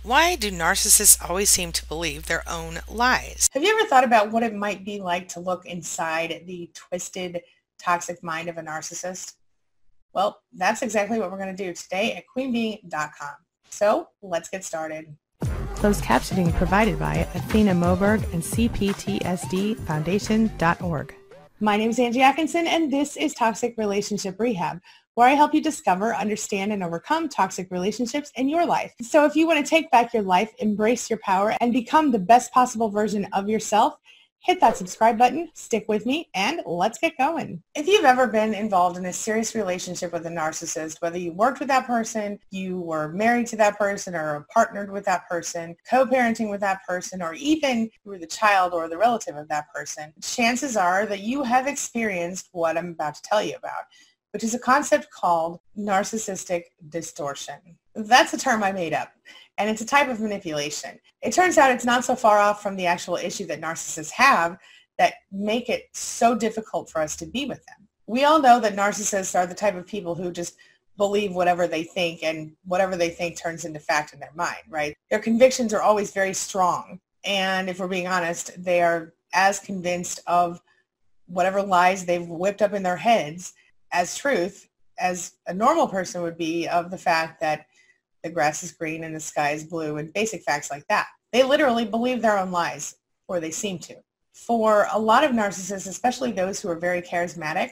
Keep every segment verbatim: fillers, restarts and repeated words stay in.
Why do narcissists always seem to believe their own lies? Have you ever thought about what it might be like to look inside the twisted, toxic mind of a narcissist? Well, that's exactly what we're going to do today at queen bee dot com. So let's get started. Closed captioning provided by Athena Moberg and C P T S D Foundation dot org. My name is Angie Atkinson, and this is Toxic Relationship Rehab, where I help you discover, understand, and overcome toxic relationships in your life. So if you want to take back your life, embrace your power, and become the best possible version of yourself, hit that subscribe button, stick with me, and let's get going. If you've ever been involved in a serious relationship with a narcissist, whether you worked with that person, you were married to that person, or partnered with that person, co-parenting with that person, or even you were the child or the relative of that person, chances are that you have experienced what I'm about to tell you about, which is a concept called narcissistic distortion. That's a term I made up, and it's a type of manipulation. It turns out it's not so far off from the actual issue that narcissists have that make it so difficult for us to be with them. We all know that narcissists are the type of people who just believe whatever they think, and whatever they think turns into fact in their mind, right? Their convictions are always very strong, and if we're being honest, they are as convinced of whatever lies they've whipped up in their heads as truth as a normal person would be of the fact that the grass is green and the sky is blue, and basic facts like that. They literally believe their own lies, or they seem to. For a lot of narcissists, especially those who are very charismatic,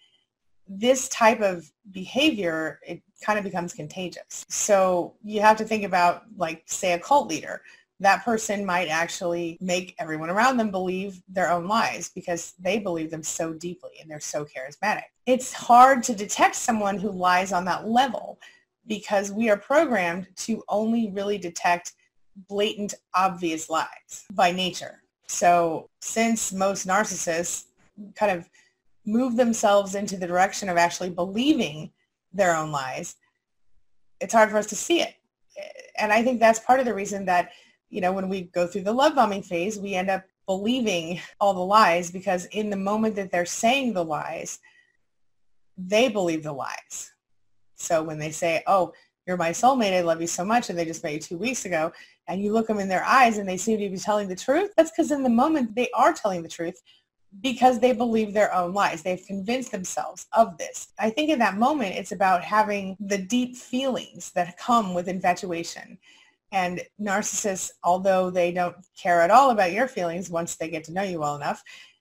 this type of behavior, it kind of becomes contagious. So you have to think about, like, say, a cult leader. That person might actually make everyone around them believe their own lies because they believe them so deeply and they're so charismatic. It's hard to detect someone who lies on that level because we are programmed to only really detect blatant, obvious lies by nature. So since most narcissists kind of move themselves into the direction of actually believing their own lies, it's hard for us to see it. And I think that's part of the reason that, you know, when we go through the love bombing phase, we end up believing all the lies because in the moment that they're saying the lies, they believe the lies. So when they say, oh, you're my soulmate, I love you so much, and they just met you two weeks ago, and you look them in their eyes and they seem to be telling the truth, that's because in the moment they are telling the truth because they believe their own lies. They've convinced themselves of this. I think in that moment, it's about having the deep feelings that come with infatuation. And narcissists, although they don't care at all about your feelings once they get to know you well enough,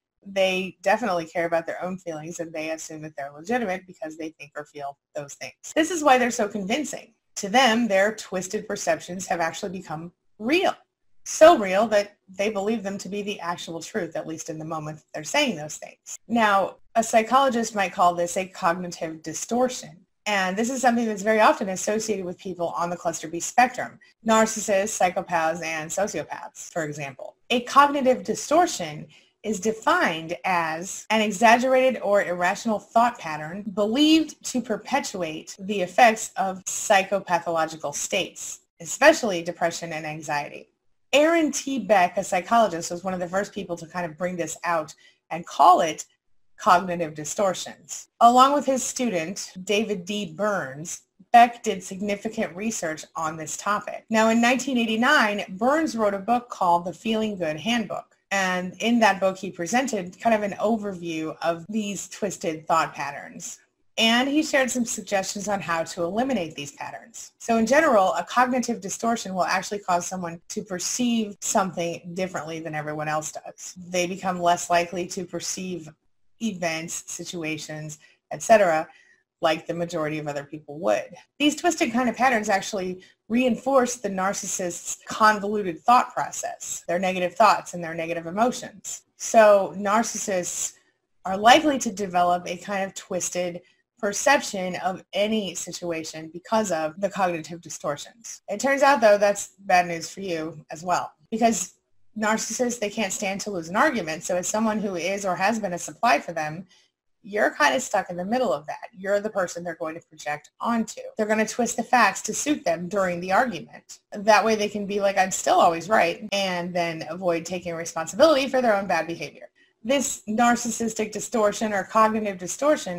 they definitely care about their own feelings, and they assume that they're legitimate because they think or feel those things. This is why they're so convincing. To them, their twisted perceptions have actually become real. So real that they believe them to be the actual truth, at least in the moment that they're saying those things. Now, a psychologist might call this a cognitive distortion. And this is something that's very often associated with people on the cluster B spectrum, narcissists, psychopaths, and sociopaths, for example. A cognitive distortion is defined as an exaggerated or irrational thought pattern believed to perpetuate the effects of psychopathological states, especially depression and anxiety. Aaron T. Beck, a psychologist, was one of the first people to kind of bring this out and call it cognitive distortions. Along with his student, David D. Burns, Beck did significant research on this topic. Now, in nineteen eighty-nine, Burns wrote a book called The Feeling Good Handbook. And in that book, he presented kind of an overview of these twisted thought patterns. And he shared some suggestions on how to eliminate these patterns. So in general, a cognitive distortion will actually cause someone to perceive something differently than everyone else does. They become less likely to perceive events, situations, et cetera, like the majority of other people would. These twisted kind of patterns actually reinforce the narcissist's convoluted thought process, their negative thoughts and their negative emotions. So narcissists are likely to develop a kind of twisted perception of any situation because of the cognitive distortions. It turns out, though, that's bad news for you as well, because narcissists, they can't stand to lose an argument. So as someone who is or has been a supply for them, you're kind of stuck in the middle of that. You're the person they're going to project onto. They're going to twist the facts to suit them during the argument. That way they can be like, I'm still always right, and then avoid taking responsibility for their own bad behavior. This narcissistic distortion or cognitive distortion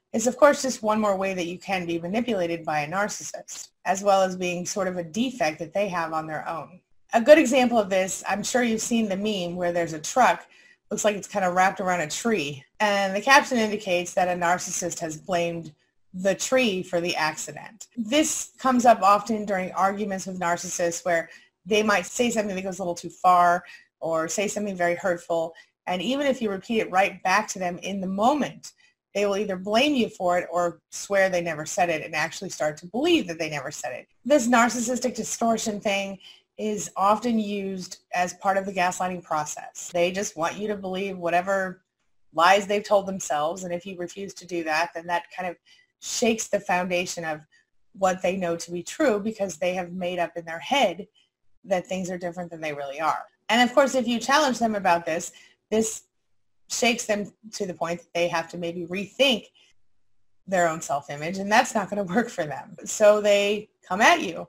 is, of course, just one more way that you can be manipulated by a narcissist, as well as being sort of a defect that they have on their own. A good example of this, I'm sure you've seen the meme where there's a truck, looks like it's kind of wrapped around a tree, and the caption indicates that a narcissist has blamed the tree for the accident. This comes up often during arguments with narcissists where they might say something that goes a little too far or say something very hurtful, and even if you repeat it right back to them in the moment, they will either blame you for it or swear they never said it and actually start to believe that they never said it. This narcissistic distortion thing is often used as part of the gaslighting process. They just want you to believe whatever lies they've told themselves, and if you refuse to do that, then that kind of shakes the foundation of what they know to be true because they have made up in their head that things are different than they really are. And of course, if you challenge them about this, this shakes them to the point that they have to maybe rethink their own self-image, and that's not going to work for them. So they come at you.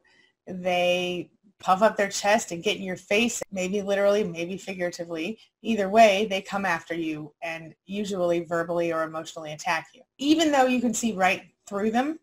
They puff up their chest and get in your face, maybe literally, maybe figuratively. Either way, they come after you and usually verbally or emotionally attack you. Even though you can see right through them,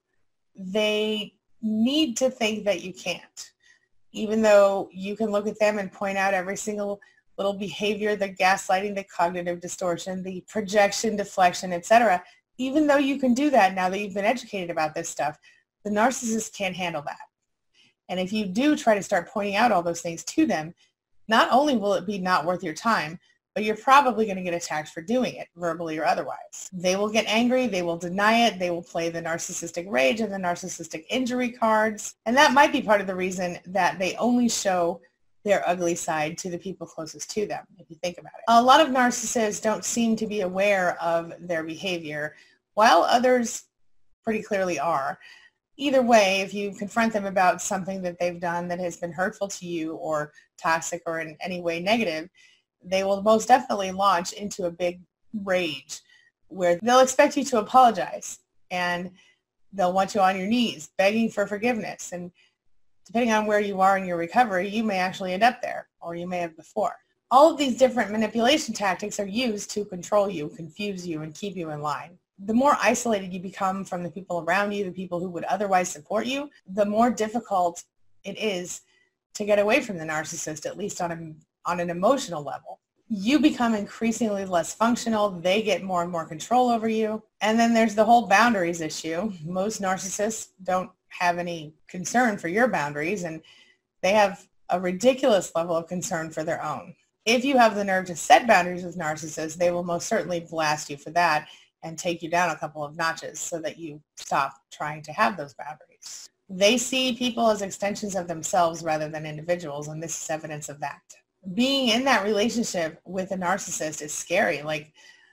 they need to think that you can't. Even though you can look at them and point out every single little behavior, the gaslighting, the cognitive distortion, the projection, deflection, et cetera. Even though you can do that now that you've been educated about this stuff, the narcissist can't handle that. And if you do try to start pointing out all those things to them, not only will it be not worth your time, but you're probably going to get attacked for doing it, verbally or otherwise. They will get angry, they will deny it, they will play the narcissistic rage and the narcissistic injury cards. And that might be part of the reason that they only show their ugly side to the people closest to them, if you think about it. A lot of narcissists don't seem to be aware of their behavior, while others pretty clearly are. Either way, if you confront them about something that they've done that has been hurtful to you or toxic or in any way negative, they will most definitely launch into a big rage where they'll expect you to apologize and they'll want you on your knees begging for forgiveness. And depending on where you are in your recovery, you may actually end up there, or you may have before. All of these different manipulation tactics are used to control you, confuse you, and keep you in line. The more isolated you become from the people around you, the people who would otherwise support you, the more difficult it is to get away from the narcissist, at least on, a, on an emotional level. You become increasingly less functional. They get more and more control over you. And then there's the whole boundaries issue. Most narcissists don't have any concern for your boundaries, and they have a ridiculous level of concern for their own. If you have the nerve to set boundaries with narcissists, they will most certainly blast you for that and take you down a couple of notches so that you stop trying to have those boundaries. They see people as extensions of themselves rather than individuals, and this is evidence of that. Being in that relationship with a narcissist is scary, like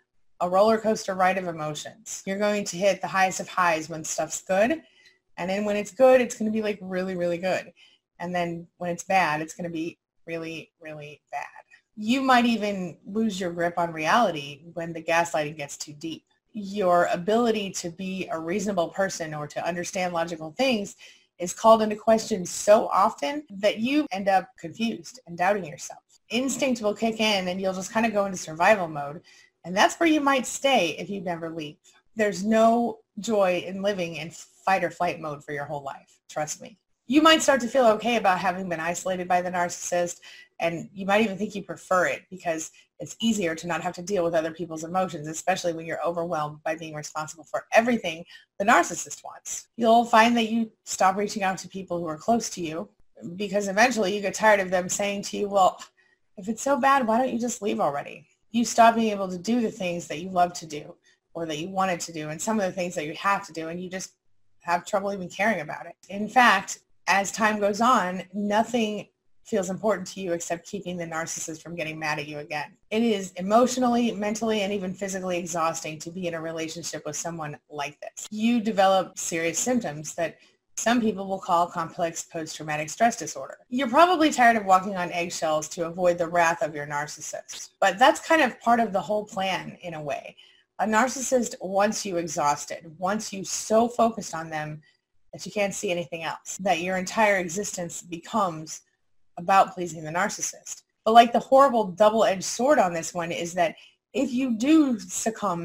a roller coaster ride of emotions. You're going to hit the highest of highs when stuff's good, and then when it's good, it's going to be like really, really good. And then when it's bad, it's going to be really, really bad. You might even lose your grip on reality when the gaslighting gets too deep. Your ability to be a reasonable person or to understand logical things is called into question so often that you end up confused and doubting yourself. Instinct will kick in and you'll just kind of go into survival mode. And that's where you might stay if you never leave. There's no joy in living in fight or flight mode for your whole life. Trust me. You might start to feel okay about having been isolated by the narcissist, and you might even think you prefer it because it's easier to not have to deal with other people's emotions, especially when you're overwhelmed by being responsible for everything the narcissist wants. You'll find that you stop reaching out to people who are close to you because eventually you get tired of them saying to you, well, if it's so bad, why don't you just leave already? You stop being able to do the things that you love to do or that you wanted to do and some of the things that you have to do, and you just have trouble even caring about it. In fact, as time goes on, nothing feels important to you except keeping the narcissist from getting mad at you again. It is emotionally, mentally, and even physically exhausting to be in a relationship with someone like this. You develop serious symptoms that some people will call complex post-traumatic stress disorder. You're probably tired of walking on eggshells to avoid the wrath of your narcissist, but that's kind of part of the whole plan in a way. A narcissist wants you exhausted, wants you so focused on them that you can't see anything else, that your entire existence becomes about pleasing the narcissist. But like the horrible double-edged sword on this one is that if you do succumb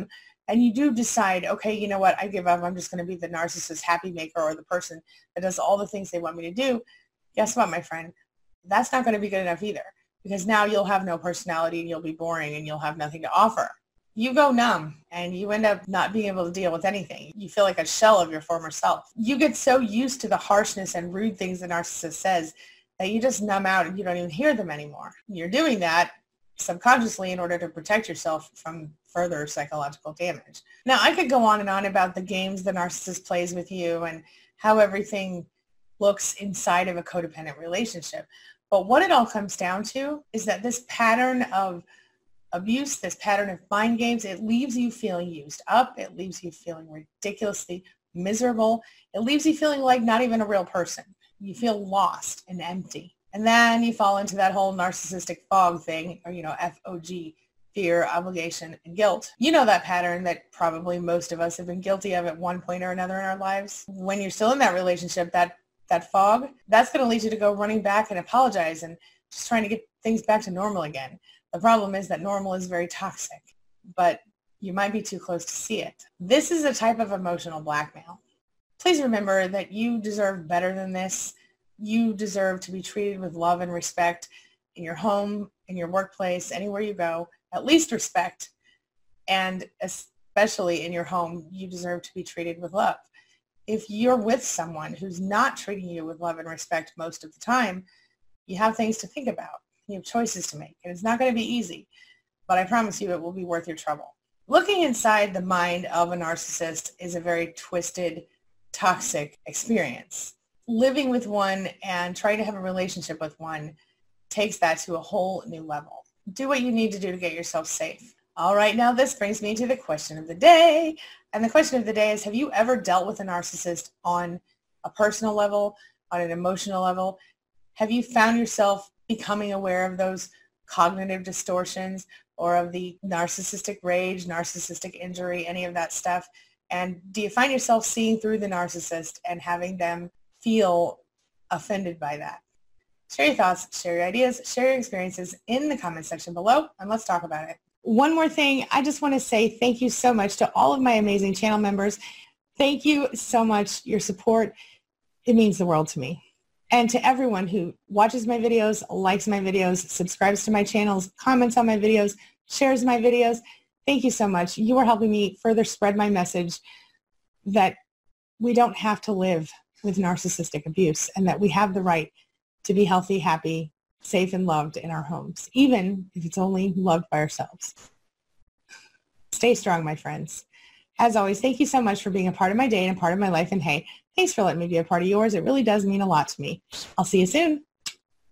and you do decide, okay, you know what, I give up, I'm just going to be the narcissist happy maker or the person that does all the things they want me to do, guess what, my friend? That's not going to be good enough either, because now you'll have no personality and you'll be boring and you'll have nothing to offer. You go numb and you end up not being able to deal with anything. You feel like a shell of your former self. You get so used to the harshness and rude things the narcissist says that you just numb out and you don't even hear them anymore. You're doing that subconsciously in order to protect yourself from further psychological damage. Now, I could go on and on about the games the narcissist plays with you and how everything looks inside of a codependent relationship. But what it all comes down to is that this pattern of abuse, this pattern of mind games, it leaves you feeling used up. It leaves you feeling ridiculously miserable. It leaves you feeling like not even a real person. You feel lost and empty. And then you fall into that whole narcissistic fog thing, or, you know, F O G, fear, obligation, and guilt. You know that pattern that probably most of us have been guilty of at one point or another in our lives. When you're still in that relationship, that, that fog, that's going to lead you to go running back and apologize and just trying to get things back to normal again. The problem is that normal is very toxic, but you might be too close to see it. This is a type of emotional blackmail. Please remember that you deserve better than this. You deserve to be treated with love and respect in your home, in your workplace, anywhere you go, at least respect. And especially in your home, you deserve to be treated with love. If you're with someone who's not treating you with love and respect most of the time, you have things to think about. You have choices to make, and it's not going to be easy, but I promise you it will be worth your trouble. Looking inside the mind of a narcissist is a very twisted, toxic experience. Living with one and trying to have a relationship with one takes that to a whole new level. Do what you need to do to get yourself safe. All right, now this brings me to the question of the day. And the question of the day is, have you ever dealt with a narcissist on a personal level, on an emotional level? Have you found yourself becoming aware of those cognitive distortions or of the narcissistic rage, narcissistic injury, any of that stuff? And do you find yourself seeing through the narcissist and having them feel offended by that? Share your thoughts, share your ideas, share your experiences in the comment section below, and let's talk about it. One more thing, I just want to say thank you so much to all of my amazing channel members. Thank you so much. Your support, it means the world to me. And to everyone who watches my videos, likes my videos, subscribes to my channels, comments on my videos, shares my videos, thank you so much. You are helping me further spread my message that we don't have to live with narcissistic abuse and that we have the right to be healthy, happy, safe, and loved in our homes, even if it's only loved by ourselves. Stay strong, my friends. As always, thank you so much for being a part of my day and a part of my life. And hey, thanks for letting me be a part of yours. It really does mean a lot to me. I'll see you soon.